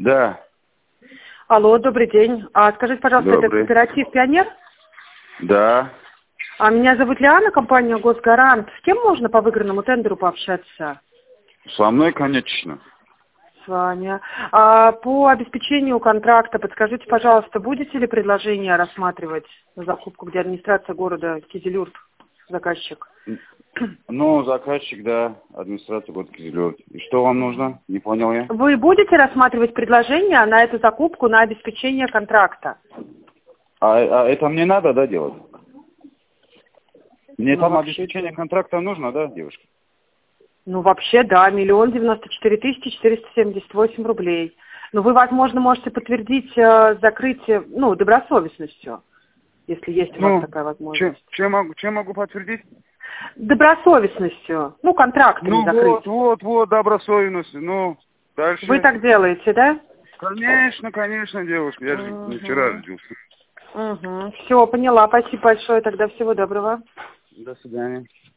Да. Алло, добрый день. Скажите, пожалуйста, это Добрый. кооператив «Пионер»? Да. Меня зовут Лиана, компания «Госгарант». С кем можно по выигранному тендеру пообщаться? Со мной, конечно. С вами. По обеспечению контракта подскажите, пожалуйста, будете ли предложение рассматривать на закупку, где администрация города Кизилюрт, заказчик? Ну, заказчик, да, администрация города Кизилюрт. И что вам нужно? Не понял я. Вы будете рассматривать предложение на эту закупку на обеспечение контракта? А это мне надо, да, делать? Мне Ну, там вообще, обеспечение да. контракта нужно, да, девушка? Ну, вообще, да, 1 094 478 рублей. Но вы, возможно, можете подтвердить закрытие, добросовестностью, если есть у вас Ну, такая возможность. чем могу подтвердить? Добросовестностью, контрактами Ну, закрыть. вот, добросовестность. Ну, Вы дальше. так делаете, да? Конечно, девушка. Я же не вчера Угу. родился. Все, поняла. Спасибо большое. Тогда всего доброго. До свидания.